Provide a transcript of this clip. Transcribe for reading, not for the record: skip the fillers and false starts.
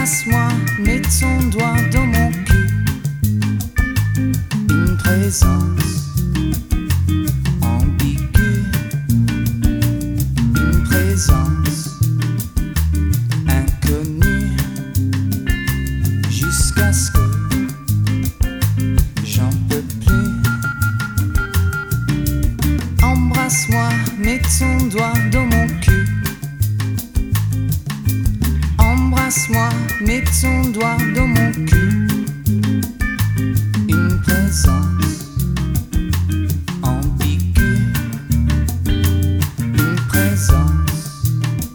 Embrasse-moi, mets ton doigt dans mon cul. Une présence ambiguë, une présence inconnue, jusqu'à ce que j'en peux plus. Embrasse-moi, mets ton doigt dans mon cul. Embrasse-moi, mets ton doigt dans mon cul.